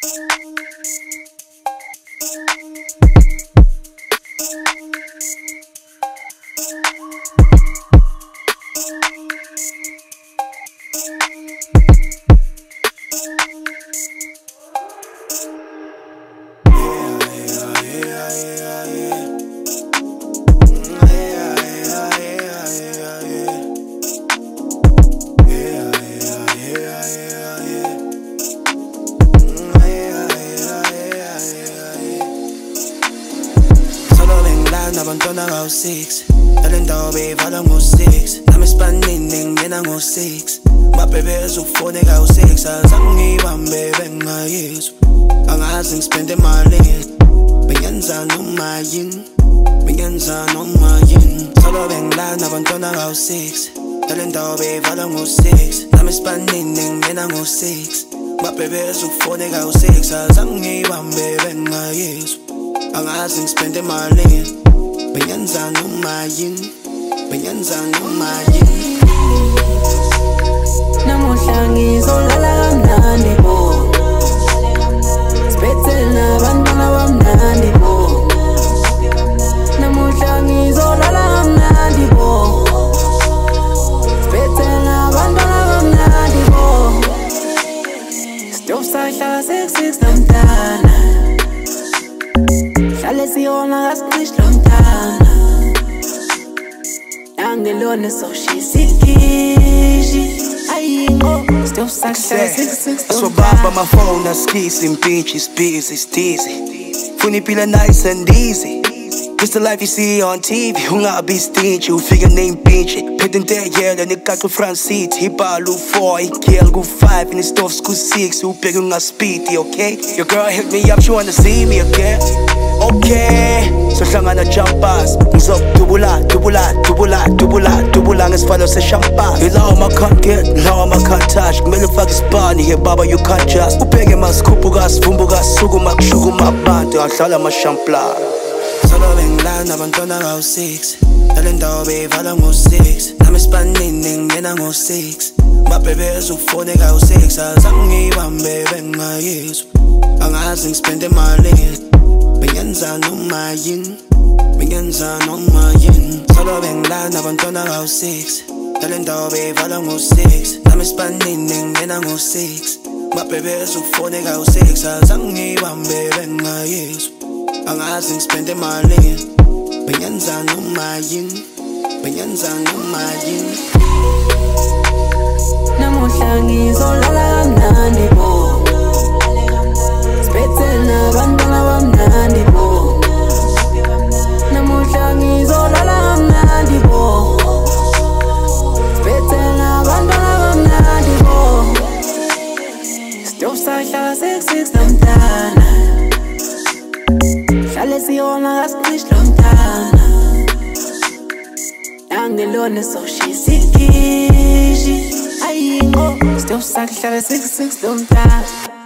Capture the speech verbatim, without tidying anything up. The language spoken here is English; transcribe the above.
Abantwana kawu-six Dale ndawo beyivala ngo-six Nami isipanini ngena ngo-six Mabhebeza ukufone kawu-six Azange ngiyibambe bengingayizwa Angazi ngispende malini Bengenza noma yini Bengenza noma yini Solo bengilana abantwana kawu-six Dale ndawo beyivala ngo-six Nami isipanini ngena ngo-six Mabhebeza ukufone kawu-six Azange ngiyibambe bengingayizwa Angazi ngispende malini Bengenza noma yini Bengenza noma yini Namuhla ngizolala kamnandi bo Siphethe nabantwana bamnandi bo Namuhla ngizolala kamnandi bo Siphethe nabantwana bamnandi bo Stop sahlala six six namntana Hlale siyona kasiqishi lo mntana Angelone so shisikishi Ayingo Still sahlala six six lo mntana Aswababa my phone askisi impintshi is busy, it's dizzy Funi pila nice and easy Just the life you see on T V Ungabi stingy, ufika neimpintshi Phethe inteyela nekaqa Francit Ibala u-four, igirl ku-five Nestofs ku-six, ubheke ungaspidi, okay? Your girl hit me up, she wanna see me again Okay, sohlangana jumpers Ngizokudubula, dubula, dubula, dubula, dubula Ngesifalo se-champagne Ilawo ma can't get, ilawo ma can't touch Kumele ufake isipani, here baba you can't just Ubheke masikhuphuka, sivumbuka, sukuma, kushukuma abantu Ahlala ama-shampla Solo bengilana abantwana kawu-six Dale ndawo beyivala ngo-six Nami isipanini ngena ngo-six Mabhebeza ukufone kawu-six Azange ngiyibambe bengingayizwa Angazi ngispende malini Bengenza noma yini Bengenza noma yini Solo bengilana abantwana kawu-six Dale ndawo beyivala ngo-six Nami isipanini ngena ngo-six Mabhebeza ukufone kawu-six Azange ngiyibambe bengingayizwa Angazi ngispende malini Bengenza noma yini Bengenza noma yini Namuhla ngizolala kamnandi bo Siphethe nabantwana bamnandi bo Namuhla ngizolala kamnandi bo Siphethe nabantwana bamnandi bo Stop sahlala six six namntana Hlale siyona kasiqishi lo mntana Angelone so shisikishi Ayingo Stop sahlala six six lo mntana